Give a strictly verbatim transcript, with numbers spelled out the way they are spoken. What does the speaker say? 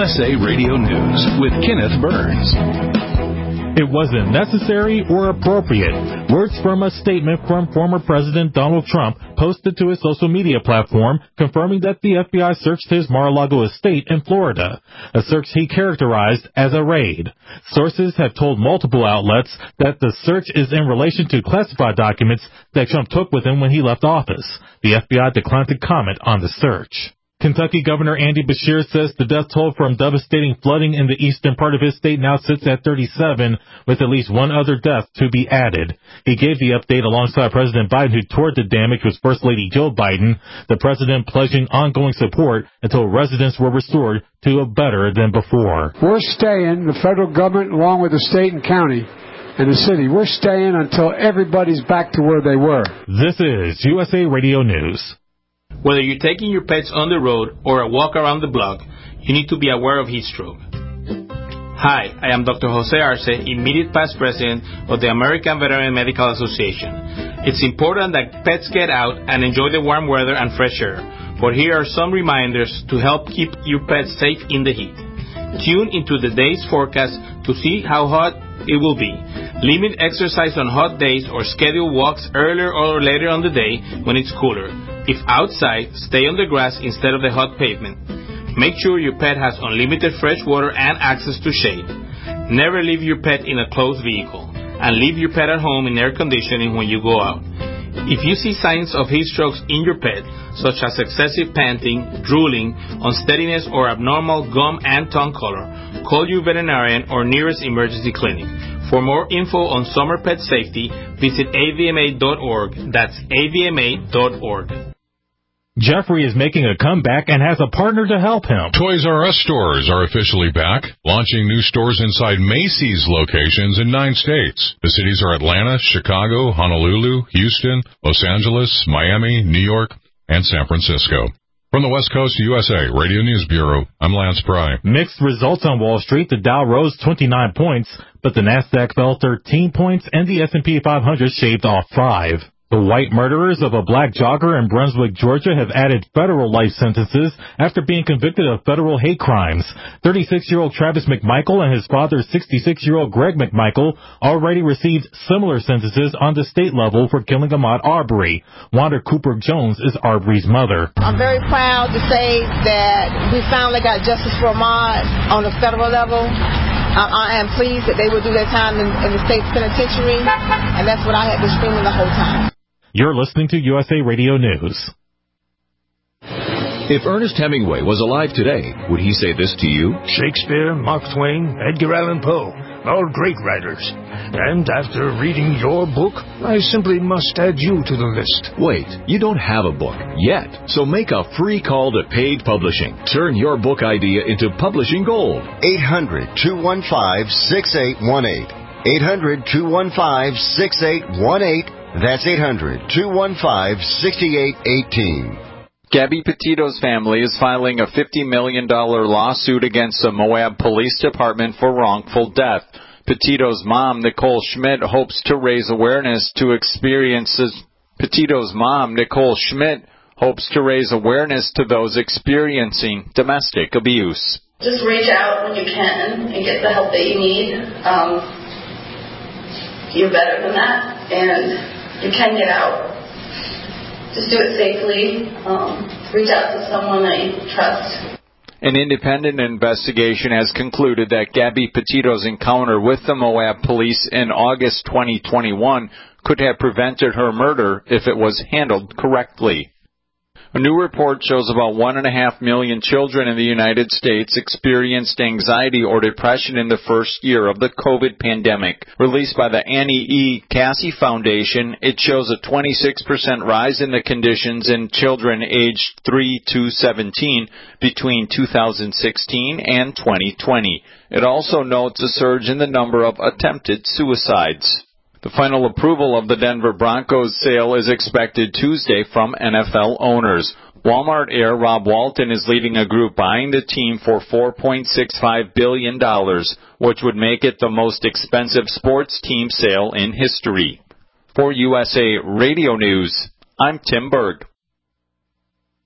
S A Radio News with Kenneth Burns. It wasn't necessary or appropriate. Words from a statement from former President Donald Trump posted to his social media platform confirming that the F B I searched his Mar-a-Lago estate in Florida, a search he characterized as a raid. Sources have told multiple outlets that the search is in relation to classified documents that Trump took with him when he left office. The F B I declined to comment on the search. Kentucky Governor Andy Beshear says the death toll from devastating flooding in the eastern part of his state now sits at thirty-seven, with at least one other death to be added. He gave the update alongside President Biden, who toured the damage with First Lady Jill Biden, the president pledging ongoing support until residents were restored to a better than before. We're staying, the federal government, along with the state and county and the city, we're staying until everybody's back to where they were. This is U S A Radio News. Whether you're taking your pets on the road or a walk around the block, you need to be aware of heat stroke. Hi, I am Doctor Jose Arce, immediate past president of the American Veterinary Medical Association. It's important that pets get out and enjoy the warm weather and fresh air, but here are some reminders to help keep your pets safe in the heat. Tune into the day's forecast to see how hot it will be. Limit exercise on hot days or schedule walks earlier or later on the day when it's cooler. If outside, stay on the grass instead of the hot pavement. Make sure your pet has unlimited fresh water and access to shade. Never leave your pet in a closed vehicle, and leave your pet at home in air conditioning when you go out. If you see signs of heat strokes in your pet, such as excessive panting, drooling, unsteadiness, or abnormal gum and tongue color, call your veterinarian or nearest emergency clinic. For more info on summer pet safety, visit A V M A dot org. That's A V M A dot org. Jeffrey is making a comeback and has a partner to help him. Toys R Us stores are officially back, launching new stores inside Macy's locations in nine states. The cities are Atlanta, Chicago, Honolulu, Houston, Los Angeles, Miami, New York, and San Francisco. From the West Coast U S A Radio News Bureau, I'm Lance Pry. Mixed results on Wall Street. The Dow rose twenty-nine points, but the Nasdaq fell thirteen points, and the S and P five hundred shaved off five. The white murderers of a black jogger in Brunswick, Georgia have added federal life sentences after being convicted of federal hate crimes. thirty-six-year-old Travis McMichael and his father, sixty-six-year-old Greg McMichael, already received similar sentences on the state level for killing Ahmaud Arbery. Wanda Cooper Jones is Arbery's mother. I'm very proud to say that we finally got justice for Ahmaud on the federal level. I am pleased that they will do their time in, in the state penitentiary, and that's what I had been screaming the whole time. You're listening to U S A Radio News. If Ernest Hemingway was alive today, would he say this to you? Shakespeare, Mark Twain, Edgar Allan Poe, all great writers. And after reading your book, I simply must add you to the list. Wait, you don't have a book yet, so make a free call to Paid Publishing. Turn your book idea into publishing gold. eight hundred, two one five, six eight one eight. eight hundred, two one five, six eight one eight. That's eight hundred, two one five, six eight one eight. Gabby Petito's family is filing a fifty million dollars lawsuit against the Moab Police Department for wrongful death. Petito's mom, Nicole Schmidt, hopes to raise awareness to experiences. Petito's mom, Nicole Schmidt, hopes to raise awareness to those experiencing domestic abuse. Just reach out when you can and get the help that you need. Um, you're better than that, and you can get out. Just do it safely. Um, reach out to someone that you trust. An independent investigation has concluded that Gabby Petito's encounter with the Moab police in August twenty twenty-one could have prevented her murder if it was handled correctly. A new report shows about one and a half million children in the United States experienced anxiety or depression in the first year of the COVID pandemic. Released by the Annie E. Cassie Foundation, it shows a twenty-six percent rise in the conditions in children aged three to seventeen between two thousand sixteen and twenty twenty. It also notes a surge in the number of attempted suicides. The final approval of the Denver Broncos sale is expected Tuesday from N F L owners. Walmart heir Rob Walton is leading a group buying the team for four point six five billion dollars, which would make it the most expensive sports team sale in history. For U S A Radio News, I'm Tim Berg.